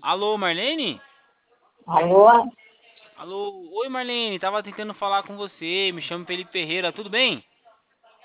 Alô, Marlene? Alô? Alô, oi Marlene, tava tentando falar com você, me chamo Felipe Ferreira, tudo bem?